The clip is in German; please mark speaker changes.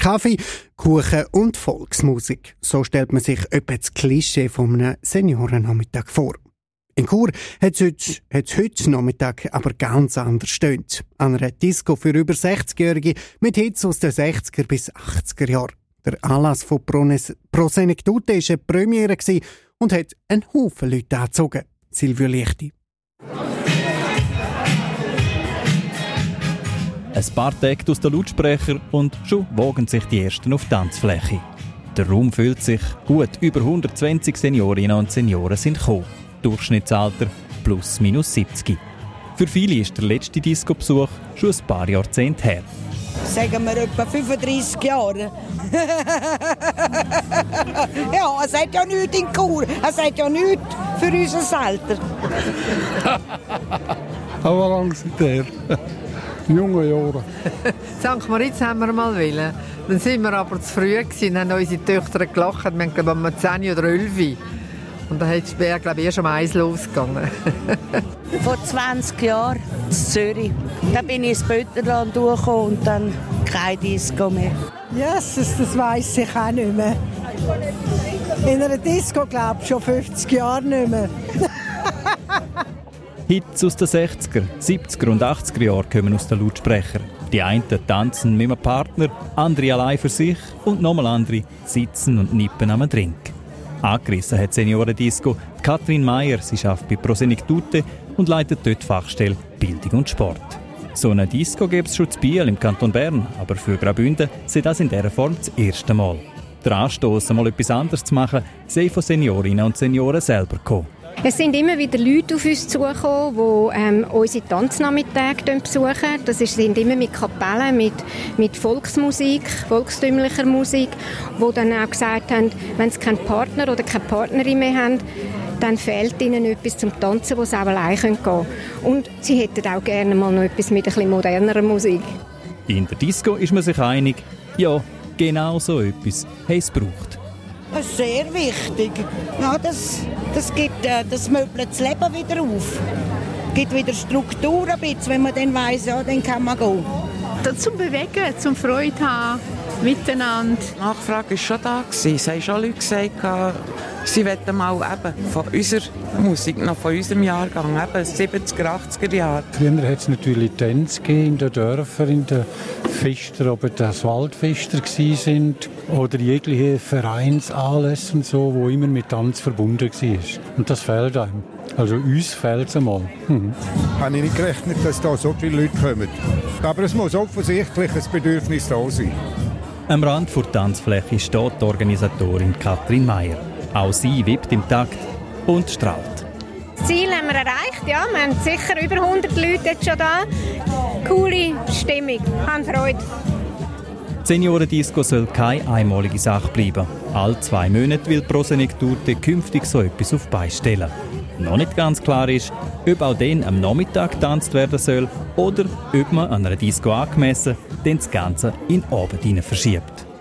Speaker 1: Kaffee, Kuchen und Volksmusik. So stellt man sich etwa das Klischee von einem Seniorennachmittag vor. In Chur hat es heute Nachmittag aber ganz anders stöhnt. An einer Disco für über 60-Jährige mit Hits aus den 60er bis 80er Jahren. Der Anlass von Prosenektute war eine Premiere und hat einen Haufen Leute angezogen. Silvio Lichti.
Speaker 2: Ein paar Takte aus den Lautsprechern und schon wogen sich die Ersten auf die Tanzfläche. Der Raum füllt sich, gut über 120 Seniorinnen und Senioren sind gekommen. Durchschnittsalter plus minus 70. Für viele ist der letzte Disco-Besuch schon ein paar Jahrzehnte her.
Speaker 3: Sagen wir etwa 35 Jahre. Ja, es hat ja nichts in Chur. Es hat ja nichts für unser Alter.
Speaker 4: Aber lang sind der. Junge Jahre.
Speaker 5: St. Moritz haben wir mal wollen. Dann sind wir aber zu früh gewesen, haben unsere Töchter gelacht. Wir haben, glaube ich, 10 oder 11. Und dann wäre, glaube ich, erst um 1 losgegangen.
Speaker 6: Vor 20 Jahren in Zürich. Da bin ich ins Bötterland durchgekommen und dann kein Disco mehr.
Speaker 7: Jesus, das weiss ich auch nicht mehr. In einer Disco, glaube ich, schon 50 Jahre nicht mehr.
Speaker 2: Hits aus den 60er, 70er und 80er Jahren kommen aus den Lautsprechern. Die einen tanzen mit einem Partner, andere allein für sich und nochmal andere sitzen und nippen am Drink. Angerissen hat Seniorendisco Katrin Meier. Sie arbeitet bei Prosenektute und leitet dort die Fachstelle Bildung und Sport. So eine Disco gibt es schon zu Biel im Kanton Bern, aber für Graubünden sei das in dieser Form das erste Mal. Der Anstoss, mal etwas anderes zu machen, sei von Seniorinnen und Senioren selber gekommen.
Speaker 8: Es sind immer wieder Leute auf uns zugekommen, die unsere Tanznachmittage besuchen. Das sind immer mit Kapellen, mit Volksmusik, volkstümlicher Musik, die dann auch gesagt haben, wenn sie keinen Partner oder keine Partnerin mehr haben, dann fehlt ihnen etwas zum Tanzen, wo sie auch allein gehen können. Und sie hätten auch gerne mal noch etwas mit ein bisschen modernerer Musik.
Speaker 2: In der Disco ist man sich einig, ja, genau so etwas haben es gebraucht.
Speaker 3: Das ist sehr wichtig. Ja, das möbelt das Leben wieder auf. Es gibt wieder Struktur ein bisschen, wenn man dann weiss, ja, dann kann man gehen.
Speaker 9: Zum Bewegen, zum Freude haben, miteinander.
Speaker 10: Die Nachfrage war schon da. Es haben schon Leute gesagt, sie wollten mal eben von unserer Musik, noch von unserem Jahrgang, eben 70er, 80er Jahre.
Speaker 4: Früher hat es natürlich Tänze in den Dörfern, in den Festern, ob das Waldfester waren oder jegliche Vereinsanlässe und so, wo immer mit Tanz verbunden war. Und das fehlt einem. Also uns fehlt es einmal.
Speaker 11: Ich habe nicht gerechnet, dass da so viele Leute kommen. Aber es muss offensichtlich ein Bedürfnis da sein.
Speaker 2: Am Rand der Tanzfläche steht die Organisatorin Katrin Meier. Auch sie wippt im Takt und strahlt.
Speaker 8: Das Ziel haben wir erreicht, ja. Wir haben sicher über 100 Leute jetzt schon da. Coole Stimmung, haben Freude.
Speaker 2: Die Seniorendisco soll keine einmalige Sache bleiben. Alle 2 Monate will Prosenektute künftig so etwas auf die Beine stellen. Noch nicht ganz klar ist, ob auch dann am Nachmittag getanzt werden soll oder ob man an einer Disco angemessen das Ganze in den Abend hinein verschiebt.